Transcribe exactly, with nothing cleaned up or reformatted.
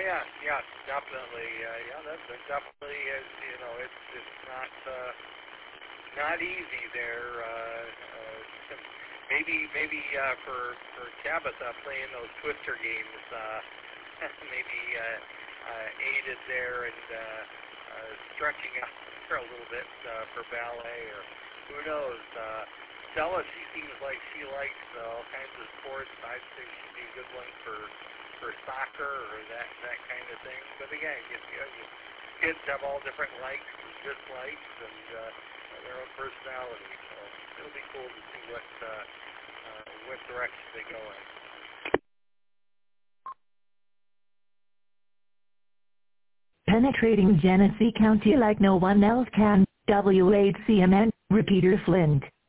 yeah, yeah, definitely. Uh, yeah, that's it definitely is. You know, it's it's not uh, not easy there. Uh, uh, maybe maybe uh, for for Tabitha playing those Twister games, uh, maybe uh, uh, aided there and uh, uh, stretching out for a little bit uh, for ballet, or who knows. Uh, Stella, she seems like she likes uh, all kinds of sports. I'd say she'd be a good one for for soccer or that that kind of thing. But again, you, you know, you, kids have all different likes and dislikes and uh, their own personality. So it'll be cool to see what uh, uh, what direction they go in. Penetrating Genesee County like no one else can. W eight C M N, Repeater Flint.